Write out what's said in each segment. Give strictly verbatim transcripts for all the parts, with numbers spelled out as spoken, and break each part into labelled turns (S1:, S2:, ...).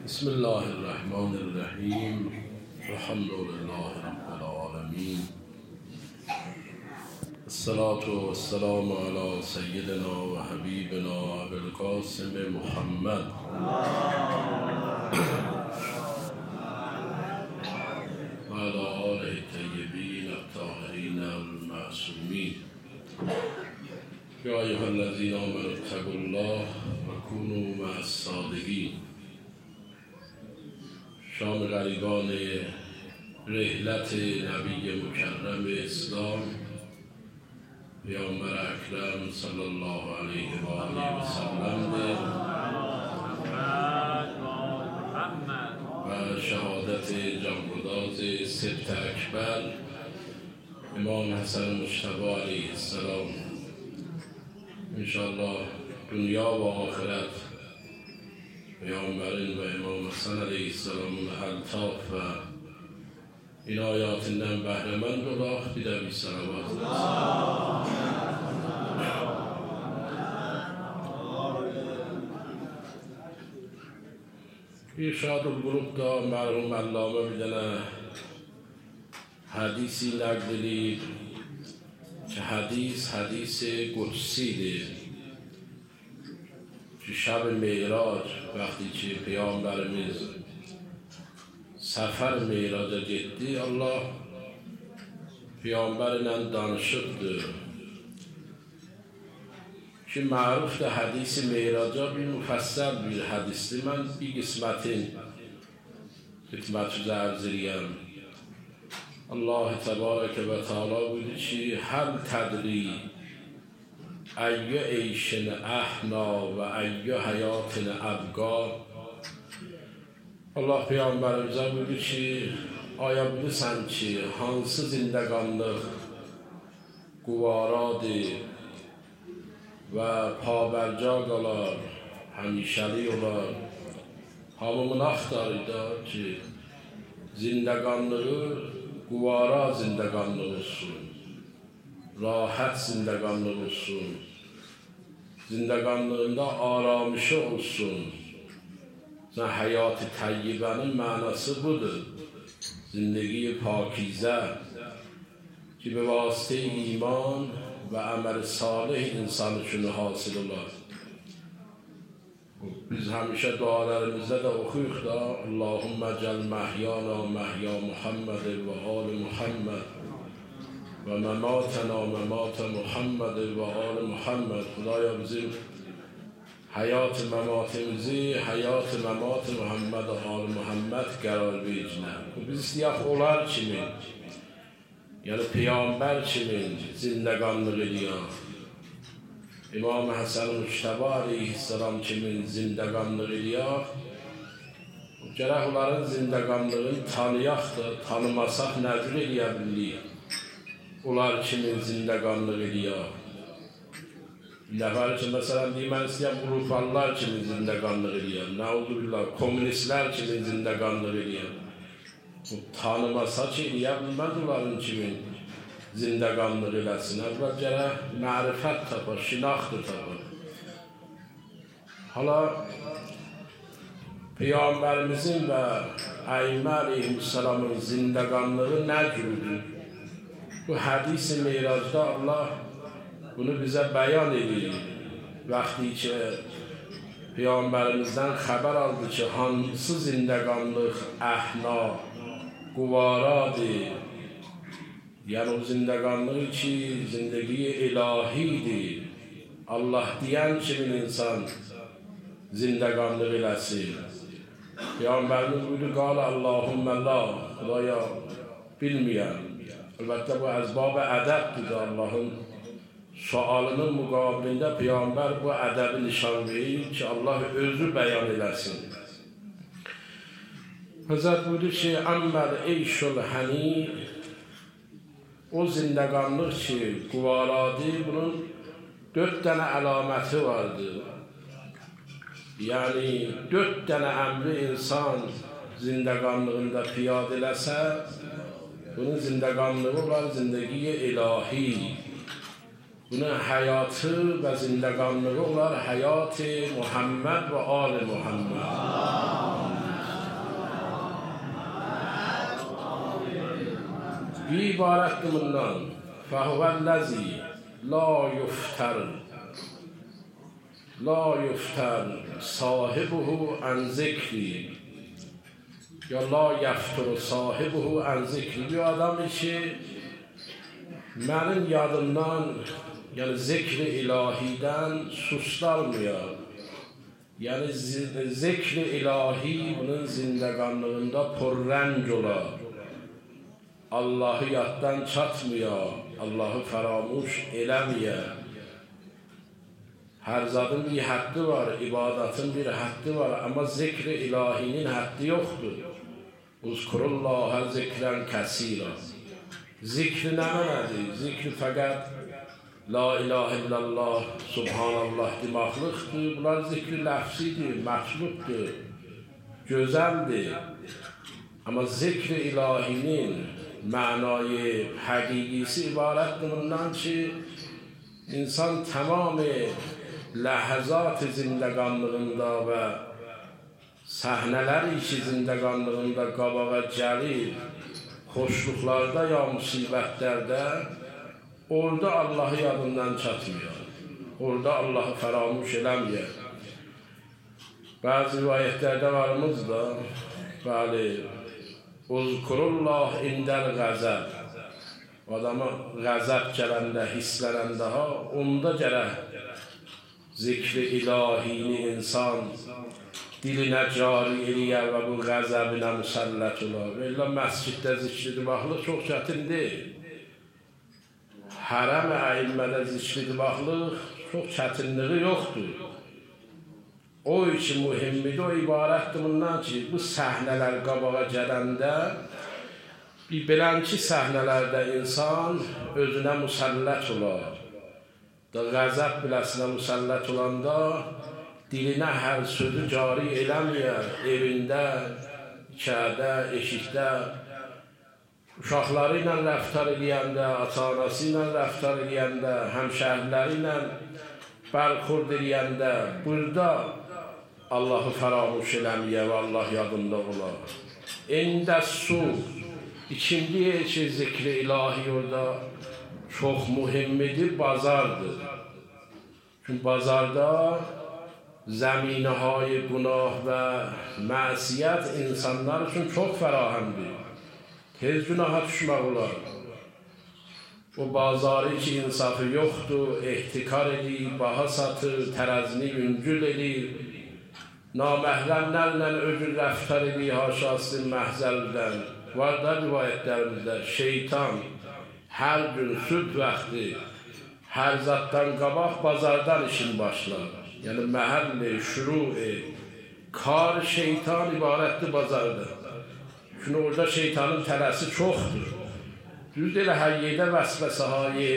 S1: بسم الله الرحمن الرحیم. الحمد لله رب العالمین. الصلاة والسلام علی سیدنا و حبیبنا ابوالقاسم محمد و علی آله الطیبین الطاهرین المعصومین. یا ایها الذین آمنوا اتقوا الله و کونوا مع الصادقین. شام غریبان رحلت نبی مکرم اسلام پیامبر اکرم صلی الله علیه و آله و سلم و شهادت جانگداز سبت اکبر امام حسن مجتبی علیه السلام، انشاءالله دنیا و آخرت پیامبرین و امام حسن علیه السلام الطاف و این آیات نم بهره من رو راه بیده بی سلوات ارشاد القلوب دا مرحوم علامه میدنه حدیثی نگدلی که حدیث حدیث قدسی ده که شب معراج وقتی که پیامبرimiz سفر معراج جدی الله پیامبرین danışıbdı که معروف ده حدیث معراج bir مفصل bir hadisdi. من bir قسمتین خدمت عرض ریم. الله تبارک و تعالی بودی که هل تدری ای عیشن احنا و ای حیاتن ابقا. Allah Peygamberimize buyurdu ki aya bilirsən ki hansı zindəqanlıq quvaradır və pabərcaq olar, həmişəlik olar. Hamımın axtarıda ki zindəqanlığı quvara zindəqanlıq olsun, rahat zindəqanlıq olsun, zindəqanlığında aramışı olsun. Zaten hayat tayyibenin manası budur. Zindagi پاکیزه که به واسطه ایمان و عمل صالح انسانشون حاصل olur. biz همیشه دعاlarımızda da okuyuq da اللهم اجعل محیانا محیا محمد و آل محمد و مماتنا ممات محمد و آل محمد. خدایا bizim hayat mematimizi hayat memat Muhammed al Muhammed qərar vercinə. Biz istəyək onlar kimi, yəni Peyğəmbər kimi zindəqanlıq eləyək. İmam Həsən Mujtəbə aleyhisselam kimi zindəqanlıq eləyək. Gərək onların zindəqanlığını tanıyaq da, tanımasaq nəzir eləyə bilirik. Onlar kimi zindəqanlıq eləyək. Nəfər üçün, məsələn, deyim, mən istəyəm, Urfalılar kimi zindəqanlıq eləyəm, nəuzubillah, komünistlər kimi zindəqanlıq eləyəm. Tanımasa ki, eləyə bilməz onların kimi zindəqanlıq eləsin. Əvvəl gərək mərifət tapar, şinaxtı tapar. Hala, Peyğəmbərimizin və Əymə aleyhisselamın zindəqanlığı nə cürdür? Bu hədis-i Meyracda Allah bunu bizə bəyan edir. Vaxtı ki Peyğəmbərimizdən xəbər aldı ki hansı zindəqanlıq əhna quvaradır. Yəni o zindəqanlıq ki zindəgi ilahidir. Allah deyən kimin insan zindəqanlıq eləsin. Peyğəmbərimiz buyurdu qala Allahümmə la. Xudaya bilməyəm. Əlbəttə bu əzbab ədəbdir Allahın sualının müqabilində Peyğəmbər bu ədəbi nişan verir ki Allah özü bəyan eləsin. Həzrət buyurdu ki əmməl eyşul həni, o zindəqanlıq ki quvaradır, bunun dörd dənə əlaməti vardır. Yəni dörd dənə əmri insan zindəqanlığında piyad eləsə, bunun zindəqanlığı var zindəgiyə ilahi. Bunun hayatı ve zindəqanlığı olar hayat Muhammed ve آل Muhammed. ibarətdir bundan. Fəhvəl-ləzi la yuftər la yuftər sahibuhu ən zikri ya la yəfturu sahibuhu ən zikri. Bir adam ki mənim yadımdan, yəni zikri ilahidən suslarmıyor. Yəni zikri ilahi bunun zindəqanlığında pürrəng olar. Allah'ı yaddan çatmıyor, Allah'ı faramuş eləmiyor. Her zadın bir haddi var, ibadetin bir haddi var ama zikri ilahinin haddi yoktur. Uzkurullaha zikren kesira. Zikri ne mənadır? Zikri fəqət la ilahe illallah, subhanallah deməklikdir. Bunlar zikri ləfsidir, məxluqdur, gözəldir. Ama zikri ilahinin mənayı, həqiqisi ibarətdir bundan ki, insan tamamı ləhəzat-ı zindəqanlığında və səhnələr işi zindəqanlığında qabağa gəlir, xoşluqlarda ya müsibətlərdə, orada Allah'ı yadından çatmıyor. Orada Allah'ı fəramuş eləmir. Bəzi rivayətlərdə varımız da, bəli, Uzkurullah indəl qəzəb. Adama qəzəb gələndə, hisslənəndə ha, onda gərək zikri ilahini insan dilinə cari eləyə və bu qəzəbinə müsəllət olar. Elə məsciddə zikri dimaqlıq çox çətindir. Hərəm-i əyilmədə zikri dimaqlıq çox çətinliği yoxdur. O için mühimmidir, o ibarətdir bundan ki, bu səhnələr qabağa gələndə, bir belənki səhnələrdə insan özünə müsəllət olar. Qəzəb biləsinə müsəllət olanda, dilinə hər sözü cari eləməyər, evində, içədə, eşikdə, uşaqları ilə rəftar eləyəndə, ata-anası ilə rəftar eləyəndə, həmşəhərləri ilə bərxurd eləyəndə, burada Allah'ı fəramuş eləməyə və Allah yadında olar. İndə su, ikinci ki zikri ilahi orada çox mühimmidir, bazardır. Çünkü bazarda zəminəhay günah və məsiyət insanlar üçün çox fərahəmdir. Tez günaha düşmək olar. O bazarı ki insafı yoxdur, ehtikar edir, baha satır, tərəzini yüngül edir, naməhrəmlərlə öcür rəftar edir, haşasın məhzəldən. Var da rivayətlərimizdə şeytan hər gün sübh vaxtı hər zatdan qabaq bazardan işin başlar. Yəni məhəlli, şuru-i, kar şeytan ibarətdir bazarda. Çünkü orada şeytanın tələsi çoxdur. Düz elə hər yerdə vəsvəsəhayı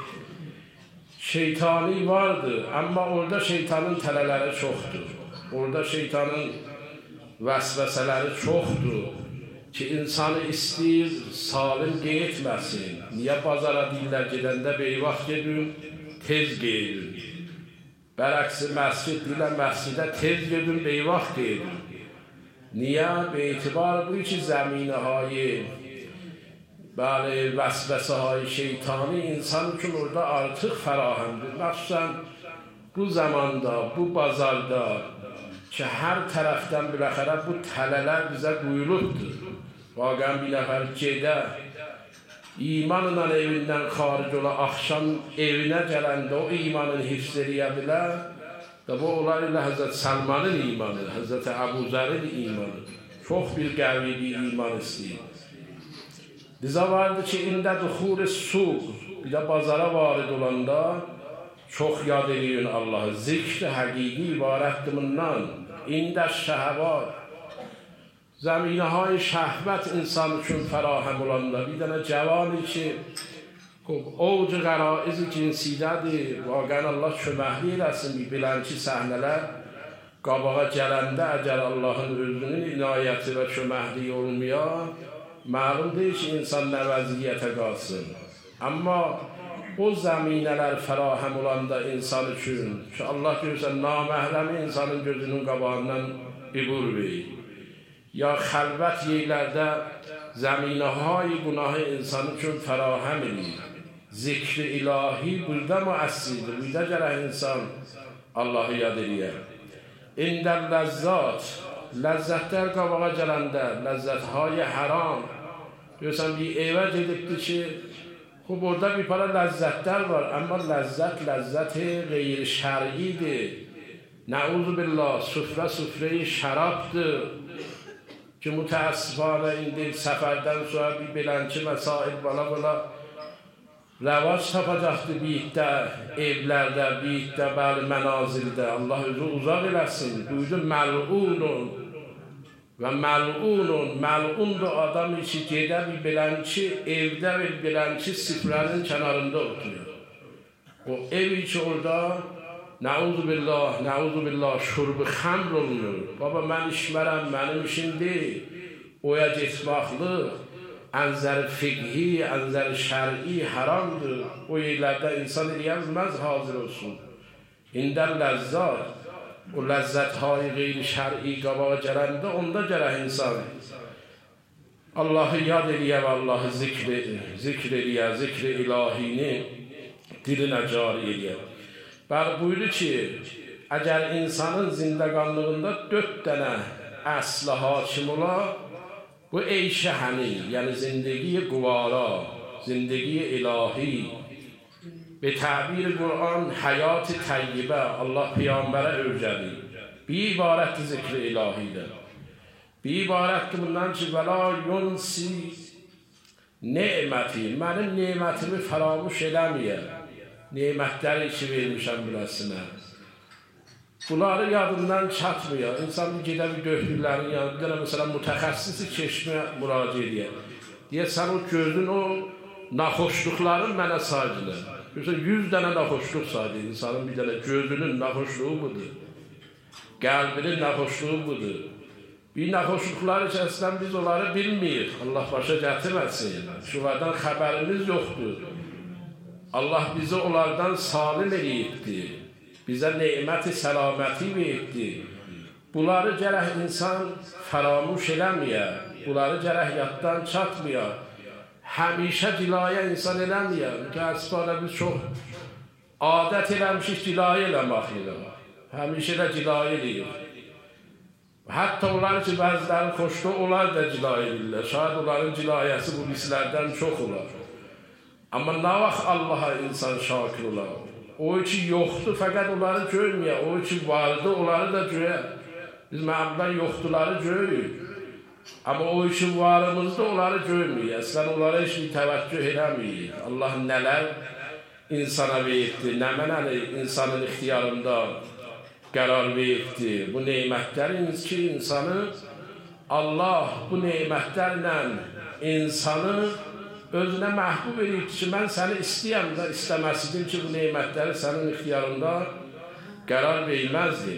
S1: şeytani vardır, amma orada şeytanın tələləri çoxdur. Orada şeytanın vəsvəsələri çoxdur ki, insanı istəyir, salim qeyitməsin. Niyə bazara deyirlər gedəndə beyvaxt gedin, tez qeydin. Bərəqsi məscid deyirlər, məscidə tez gedin, beyvaxt qeydin. Niyə? Beytibar bu ki, zəminəhayi, bəli, vəsvəsəhayi şeytani insan üçün orada artıq fərahəmdir. Məxsusən bu zamanda, bu bazarda ki, hər tərəfdən biləxərə bu tələlər bizə quyulubdur. Vaqən bir nəfər gedə, imanla evindən xaric ola, axşam evinə gələndə o imanın hifz eləyə bilər. Bu olar ilə Həzrət Səlmanın imanı, Həzrət Əbu Zərin imanı. Çox bir qəvli bir iman istəyir. Bizə vardı ki, ində duxul-i suq, bir də bazara varid olanda çox yad eləyin Allah'ı. Zikr həqiqi ibarətdir bundan. İndə şəhəvat, zəminəhay şəhvət insan üçün fərahəm olanda, bir dənə cavani ki, ovcu qəraiz-i cinsidədir, vaqən Allah köməkli eləsin, bir bilənki səhnələr qabağa gələndə, əgər Allahın özünün inayəti və köməkliyi olmaya, məlum deyil ki, insan nə vəziyyətə qalsın. Amma o zəminələr fərahəm olanda insan üçün ki, Allah görürsən, naməhrəmi insanın gözünün qabağından ibur verir. Ya xəlvət yerlərdə زمینه های گناه انسانی چون فراهم edildi. Zikr ilahi burada müəssirdir. Burada gərək insan Allah'ı yad eləyər. İndəl ləzzat, ləzzətlər qabağa gələndə, ləzzətهای haram. Görürsən, bir evə gedibdir ki, xub orada bir para ləzzətlər var, amma ləzzət, ləzzət-i qeyri-şər'idir. Nəuzu billah, süfrə süfrə-i şərabdır. Ki, mütəəssifanə indi səfərdən sonra bir belənki məsail bana-bana rəvac tapacaqdır birlikdə, evlərdə, birlikdə, bəli, mənazildə. Allah özü uzaq eləsin. Duydu məl'unun və məl'unun, məl'undur adam içi gedə bir belənki, evdə bir belənki süfrənin kənarında oturuyor. O ev içi orada Nəuzu billah, nəuzu billah, şurbu xəmr olunur. Baba, mən işmərəm, mənim işim deyil. Oya getmaqlıq, ənzəri fiqhi, ənzəri şər'i haramdır. O yerlərdə insan eləyəmməz hazır olsun. İndə ləzzat, o ləzzət-hay qeyri-şər'i qabağa gələndə, onda gərək insan Allah'ı yad eləyə və Allah'ı zikr eləyə, zikr ilahini dilinə cari eləyə. Bəli, buyurdu ki, əgər insanın zindəqanlığında dörd dənə əsli hakim ola, bu eyşə həni, yəni zindəgi quvara, zindəgi ilahi, به تعبیر قرآن حیات طیبه Allah Peyğəmbərə öyrədi. Bir ibarətdir zikr ilahidir. Bir ibarətdir bundan ki, vəla yunsi neməti, mənim nemətimi faramuş eləməyə. Nemətləri ki vermişəm biləsinə. Bunları yadından çatmıyor. İnsan bir gedə bir döhdürlərin yanında, mesela mütəxəssisi çeşmə müraciə edir. Deyə sən o gözün o naxoşluqların mənə saydılar. Görürsən, yüz dənə naxoşluq saydı. İnsanın bir dənə gözünün naxoşluğu budur. Qəlbinin naxoşluğu budur. Bir naxoşluqlar içərisindən biz onları bilməyik. Allah başa gətirməsin. Şunlardan xəbərimiz yoxdur. Allah bizi onlardan salim eləyibdir. Bizə neməti, səlaməti veribdir. Bunları gərək insan faramuş eləməyə. Bunları gərək yaddan çatmaya. Həmişə dilayə insan eləməyə. Mütəəssifانə biz çox adət eləmişik dilayə eləməklə. Həmişə də dilayə eləyir. Hətta onlar ki, bəziləri xoşda, onlar da dilayə edirlər. Şayad onların dilayəsi bu bizlərdən çox olar. Amma nə vaxt Allaha insan şakir olar? O ki yoxdur, fəqət onları görməyə. O ki vardı, onları da görək. Biz məmdən yoxduları görürük. Amma o ki varımızda onları görməyik. Əslən onlara heç bir təvəccüh eləməyik. Allah nələr insana veribdir, nə mənəli insanın ixtiyarında qərar veribdir. Bu neymətlərin ki insanı, Allah bu neymətlərlə insanı özünə məhbub edib ki, mən səni istəyəm də istəməsidir ki, bu neymətləri sənin ixtiyarında qərar verməzdir.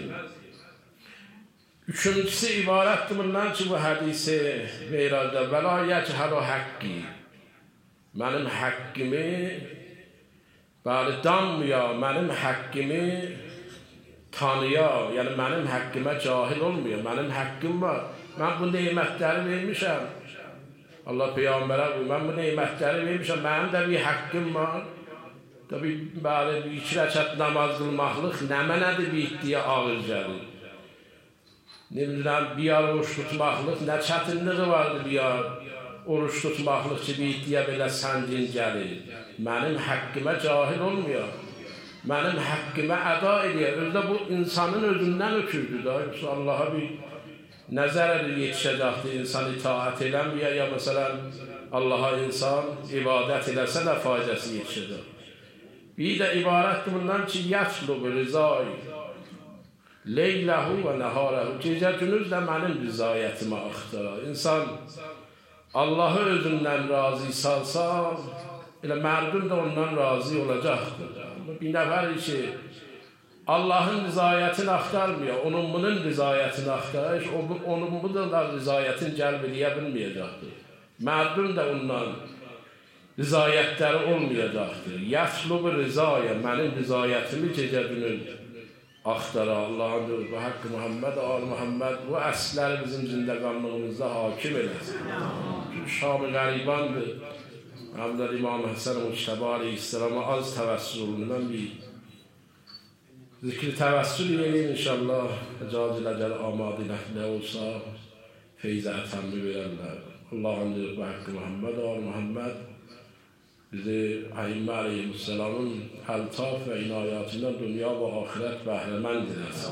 S1: Üçüncüsü ibarətdir bundan ki, bu hədisi meyracda vəla yəchəlu haqqi, mənim haqqimi bəli danmaya, mənim haqqimi tanıya, yəni mənim haqqimə cahil olmuyor, mənim haqqim var, mən bu neymətləri vermişəm. Allah Peyğəmbərə qoyur, mən bu neymətləri vermişəm, mənim də bir haqqım var. Tabi, bəli, bir iki rəkat namaz qılmaqlıq nə mənədir bir iddiyə ağır gəlir. Ne bilirəm, bir ar oruç tutmaqlıq, nə çətinliği vardır bir ar oruç tutmaqlıq ki, bir iddiyə belə səngin gəlir. Mənim haqqimə cahil olmuyor. Mənim haqqimə əda edir. Özdə bu insanın özündən ötürdür da. Yoxsa Allaha bir nəzər edir yetişəcəkdir, insan itaat eləməyə, ya məsələn Allaha insan ibadət eləsə də faydası yetişəcək. Bir də ibarətdir bundan ki, yətlubu rizayı, leyləhu və nəharəhu, gecə günüz də mənim rizayətimə axtarar. İnsan Allahı özündən razı salsa, elə mərdum da ondan razı olacaqdır. Bir nəfər ki, Allahın rizayətini axtarmıyor, onun bunun rizayətini axtarır, onun bunun da rizayətini cəlb eləyə bilməyəcəkdir. Mərdum da ondan rizayətləri olmayacaqdır. Yətlubu rizaya, mənim rizayətimi gecə günün axtara Allah'ın bu haqqı Muhammed, al Muhammed bu əsləri bizim zindəqanlığımızda hakim eləsin. شام غریبانdır. Hamdar İmam Hasan Mujtaba Aleyhisselam'a az tevessül olundan bir zikri tevessül edeyim inşallah. Ecaz ile gel amad ile olsa feyze etemmi verenler. Allah'ın diyor hakkı Muhammed al Muhammed bizi Ayyime Aleyhisselam'ın eltaf ve inayatından dünya ve ahiret behremend eylesin.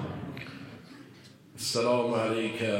S1: Esselamu aleyke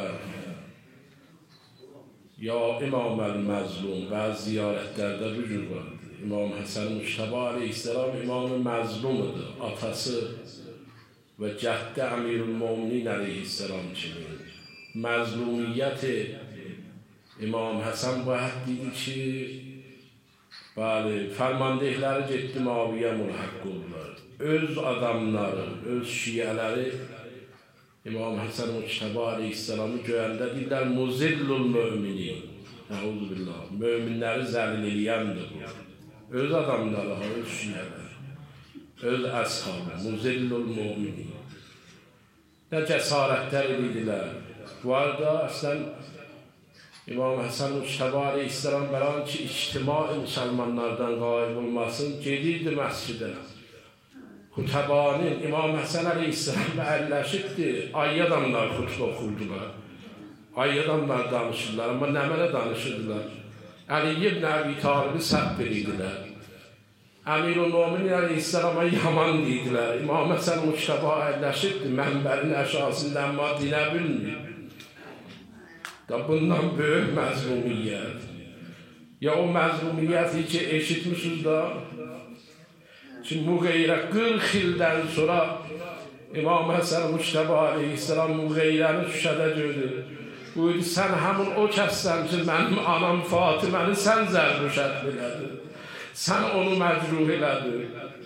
S1: ya İmam el-Mazlum. Bazı ziyaretlerde vücud vardı. İmam Hasan Mujtaba Aleyhisselam İmam-ı Mazlum'udur. Atası ve cəhdə Əmirül-Müminin Aleyhisselam kimi. Məzlumiyyəti İmam Hasan bu hədd idi ki, bəli, fərmandehləri getdi Muaviyə mülhəq oldular. Öz adamları, öz şiyələri İmam Hasan Mujtaba Aleyhisselam'ı göyəndə deyirlər, muzillul müminin. Əuzu billah. Möminləri zəlil eləyəndir bu. Öz adamları, öz şiyələr, öz əshabı, muzillul müminin. Nə cəsarətlər edildilər. Bu arada əslən İmam Hasan Mujtaba Aleyhisselam bəlan ki, ictimai müsəlmanlardan qayb olmasın, gedirdi məscidə. Xutəbanın İmam Hasan Aleyhisselam'la əlləşibdir, ayy adamlar xutbə oxurdular. Ayy adamlar danışırlar, amma nə mənə danışırdılar. Əli ibn Əbi Talibi səhv edirdilər. Əmirül-Müminin Aleyhisselam'a yaman deyidilər. İmam Hasan Mujtaba əlləşibdir, mənbərin əşasında amma dinə bilmir. Da bundan böyük məzlumiyyət. Ya o məzlumiyyəti ki, eşitmişsiniz da, Şimdi Muğeyrə qırx ildən sonra İmam Hasan Mujtaba Aleyhisselam Muğeyrəni şüşədə gördü. Buyurdu, sən həmin o kəssən ki, mənim anam Fatiməni sən zərbüşət elədin. Sən onu məcruh elədin.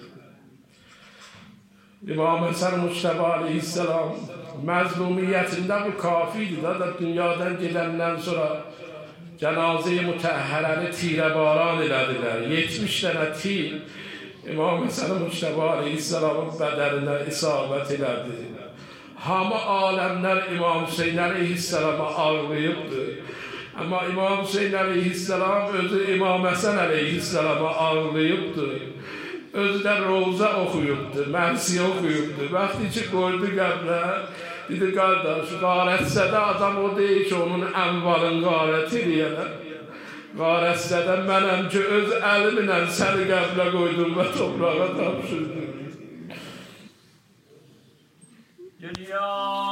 S1: İmam Hasan Mujtaba Aleyhisselam məzlumiyyətində bu kafiydi da, da dünyadan gedəndən sonra cənazə-i mütəhhərəni tirəbaran elədilər. yetmiş dənə tir İmam Hasan Mujtaba Aleyhisselam'ın bədərinə isabət elədi. Hamı aləmlər İmam Hüseyin Aleyhisselam'a ağlayıbdır. Amma İmam Hüseyin Aleyhisselam özü İmam Hasan Aleyhisselam'a ağlayıbdır. Özü də roza oxuyubdur, mənsiyə oxuyubdur. Vaxtı ki, qoydu qəbrə, dedi, qardaş, qarətsədə adam o deyil ki, onun əmvalın qarət eləyənə. Qarətsədə mənəm ki, öz əlimlə səni qəblə qoydum və toprağa tapşırdım. Dünya